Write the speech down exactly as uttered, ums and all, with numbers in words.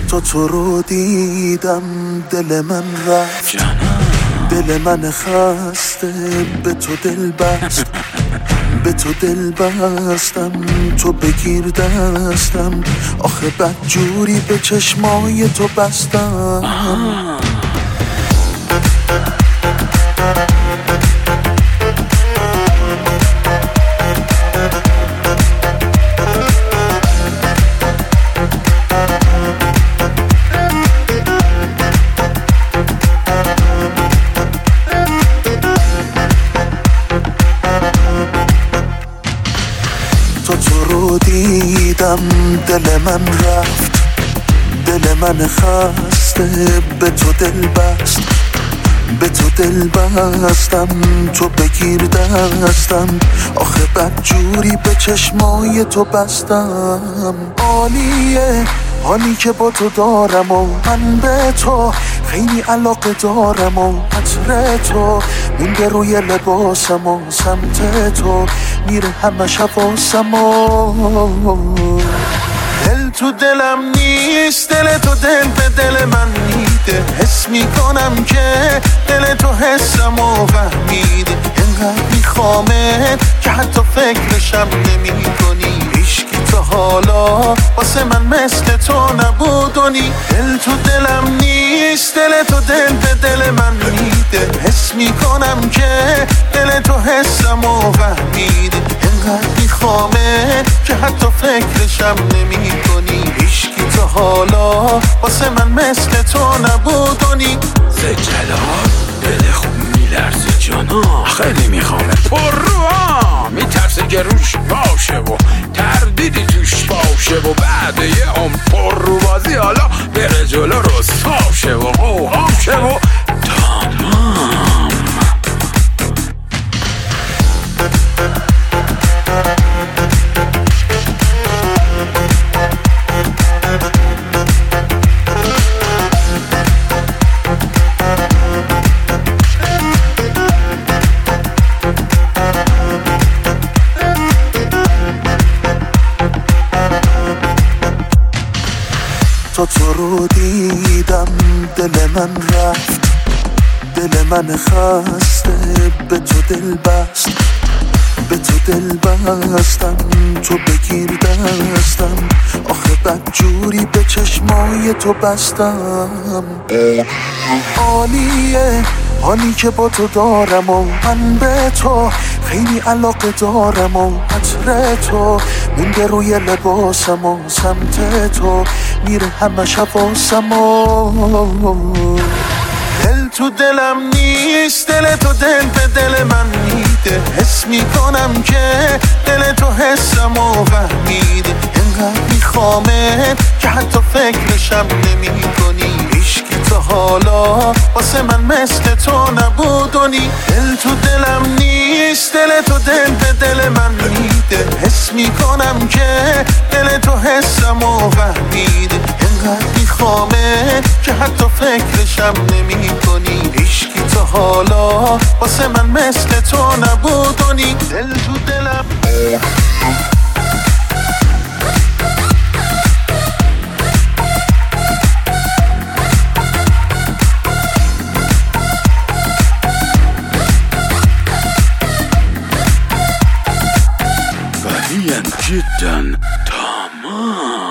تا تو رو دیدم دل من رفت، دل من خسته به تو دل بست، به تو دل بستم تو بگیر دستم، آخه بد جوری به چشمای تو بستم. تا تو رو دیدم دل من رفت، دل من خسته به تو دل بست، به تو دل بستم تو بگیر دستم، آخه بد جوری به چشمای تو بستم. عالیه حالی که با تو دارم و من به تو خیلی علاقه دارم و عطر تو مونده روی لباسم و سمت تو میره همه حواسم و دل تو دلم نیست، دل تو دل به دل من میده، حس میکنم که دل تو حسم و فهمیده، انقدر میخوامت که حتی فکرشم نمی کنی، هیچکی تا حالا واسه من مثل تو نبودونی. دل تو دلم نیست، دل تو دل به دل من میده، حس میکنم که دل تو حسم و فهمیده، انقدر میخوامت که حتی فکرشم نمی کنی، هیچکی تا حالا واسه من مثل تو نبودونی. زجلال دل خوب میلرزه جانا، خیلی میخوامه پر رو ها، میترسه که روش باشه و تردیدی توش باشه و بعد یه هم پر رو بازی حالا بره جلو رسوا شه و قوها شه و تمام. تا تو رو دیدم دل من رفت، دل من خسته به تو دل بست، به تو دل بستم تو بگیر دستم، آخه بد جوری به چشمای تو بستم. عالیه حالی که با تو دارم و من به تو خیلی علاقه دارم و عطر تو مونده روی لباسم و سمت تو میره همه حواسم و دل تو دلم نیست، دل تو دل به دل من میده، حس میکنم که دل تو حسم و فهمیده، انقدر میخوامت که حتی فکرشم نمی کنی، هیچکی تا حالا واسه من مثل تو نبودونی. دل تو دلم نیست، دل تو دل به دل من میده، حس میکنم که دل تو حسم و فهمیده، انقدر میخوامت که حتی فکرشم نمی کنی، هیچکی تا حالا واسه من مثل تو نبودونی. دل تو دلم غنيا جدا تمام.